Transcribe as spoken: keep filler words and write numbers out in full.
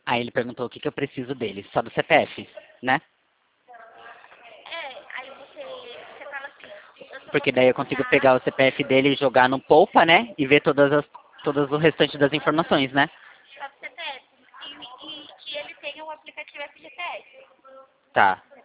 Aí ele perguntou o que, que eu preciso dele, só do C P F, né? É, aí você, você fala assim, eu só vou Porque daí eu consigo precisar pegar o C P F dele e jogar no Poupa, né? E ver todas as, todas o restante das informações, né? só do C P F e, e que ele tenha o aplicativo F G T S. Tá.